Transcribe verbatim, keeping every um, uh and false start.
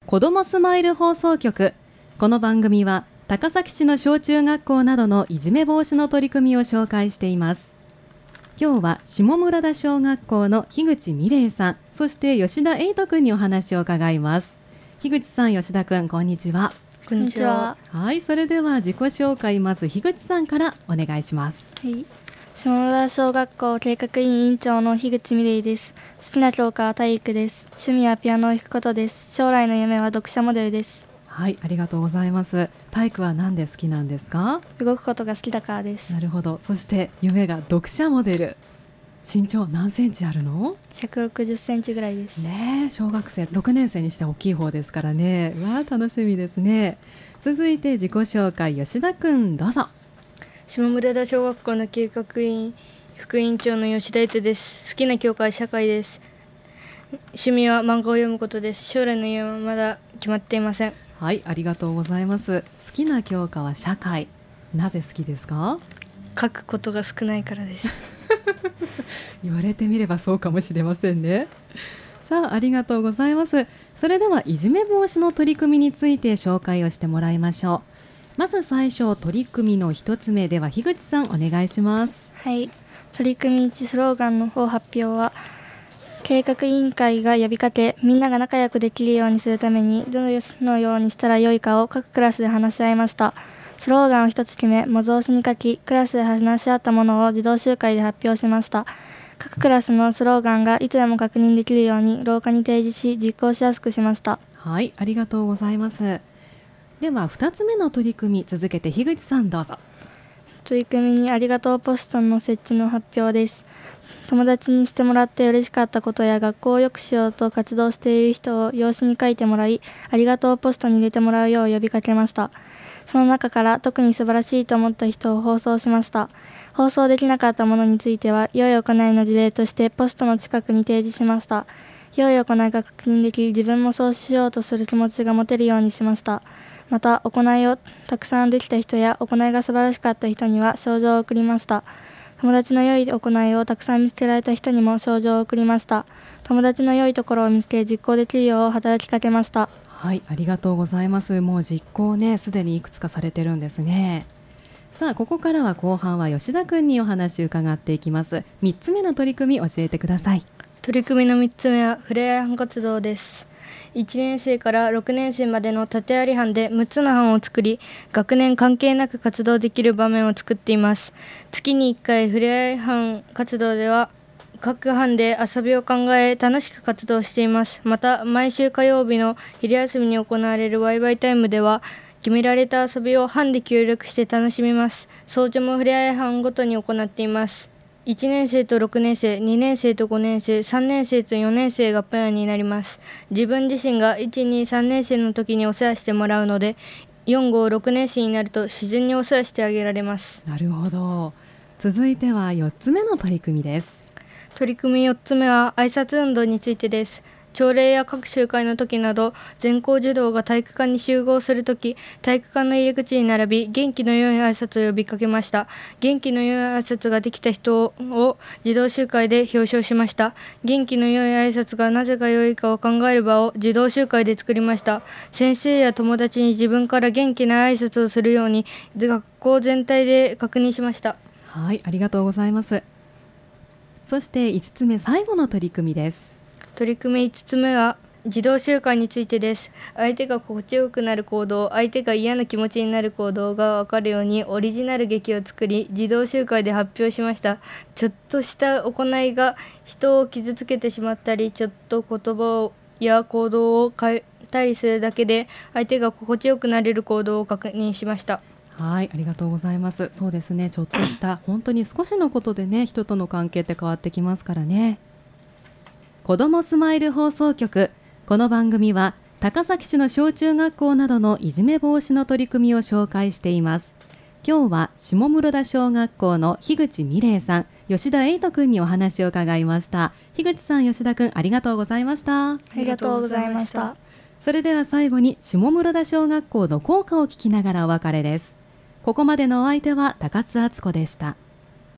子どもスマイル放送局。この番組は高崎市の小中学校などのいじめ防止の取り組みを紹介しています。今日は下村田小学校の樋口美玲さん、そして吉田瑛斗くんにお話を伺います。樋口さん、吉田くん、こんにちは。 こんにちは。 はい、それでは自己紹介、まず樋口さんからお願いします。 はい、下村田小学校計画委員委員長の樋口美玲です。好きな教科は体育です。趣味はピアノを弾くことです。将来の夢は読者モデルです。 はい、ありがとうございます。体育は何で好きなんですか？ 動くことが好きだからです。 なるほど。そして夢が読者モデル。身長何センチあるの？ ひゃくろくじゅっセンチぐらいです。 ねえ、小学生ろくねん生にして大きい方ですからね。わあ、楽しみですね。続いて自己紹介、吉田くん、どうぞ。 下村田小学校の計画委員副委員長の吉田瑛斗です。好きな教科は社会です。趣味は漫画を読むことです。将来の夢はまだ決まっていません。 はい、ありがとうございます。好きな教科は社会。なぜ好きですか？ 書くことが少ないからです言われてみればそうかもしれませんね。さあ、ありがとうございます。それではいじめ防止の取り組みについて紹介をしてもらいましょう。まず最初、取り組みの一つ目では樋口さん、お願いします。 はい、取り組みいちスローガンの方発表は、計画委員会が呼びかけ、みんなが仲良くできるようにするためにどのようにしたらよいかを各クラスで話し合いました。スローガンを一つ決め、模造紙に書き、クラスで話し合ったものを児童集会で発表しました。各クラスのスローガンがいつでも確認できるように廊下に提示し、実行しやすくしました。 はい、ありがとうございます。ではふたつめの取り組み、続けて樋口さん、どうぞ。 取り組みにありがとうポストの設置の発表です。友達にしてもらって嬉しかったことや学校を良くしようと活動している人を用紙に書いてもらい、ありがとうポストに入れてもらうよう呼びかけました。その中から特に素晴らしいと思った人を放送しました。放送できなかったものについては良い行いの事例としてポストの近くに提示しました。良い行いが確認でき、自分もそうしようとする気持ちが持てるようにしました。また、行いをたくさんできた人や行いが素晴らしかった人には賞状を送りました。友達の良い行いをたくさん見つけられた人にも賞状を送りました。友達の良いところを見つけ実行できるよう働きかけました。 はい、ありがとうございます。もう実行ね、すでにいくつかされてるんですね。さあ、ここからは後半は吉田くんにお話伺っていきます。みっつめの取り組み、教えてください。 取り組みのみっつめはふれあい班活動です。いちねん生からろくねん生までの縦割り班でむっつの班を作り、学年関係なく活動できる場面を作っています。月にいっかいふれあい班活動では各班で遊びを考え楽しく活動しています。また毎週火曜日の昼休みに行われるワイワイタイムでは決められた遊びを班で協力して楽しみます。早朝もふれあい班ごとに行っています。いちねん生とろくねん生、にねん生とごねん生、さんねん生とよねん生がペアになります。自分自身がいち、に、さんねん生の時にお世話してもらうので、よん、ご、ろくねん生になると自然にお世話してあげられます。 なるほど。続いてはよっつめの取り組みです。 取り組みよっつめは挨拶運動についてです。朝礼や各集会の時など、全校児童が体育館に集合するとき、体育館の入り口に並び、元気の良い挨拶を呼びかけました。元気の良い挨拶ができた人を児童集会で表彰しました。元気の良い挨拶がなぜか良いかを考える場を児童集会で作りました。先生や友達に自分から元気な挨拶をするように、学校全体で確認しました。 はい、ありがとうございます。そしていつつめ、最後の取り組みです。 取り組みいつつめは児童習慣についてです。相手が心地よくなる行動、相手が嫌な気持ちになる行動が分かるようにオリジナル劇を作り、児童集会で発表しました。ちょっとした行いが人を傷つけてしまったり、ちょっと言葉や行動を変えたりするだけで相手が心地よくなれる行動を確認しました。 はい、ありがとうございます。そうですね、ちょっとした本当に少しのことでね、人との関係って変わってきますからね。子どもスマイル放送局。この番組は高崎市の小中学校などのいじめ防止の取り組みを紹介しています。今日は下室田小学校の樋口美玲さん、吉田瑛斗くんにお話を伺いました。樋口さん、吉田くん、ありがとうございました。 ありがとうございました。 それでは最後に下室田小学校の校歌を聞きながらお別れです。ここまでのお相手は高津敦子でした。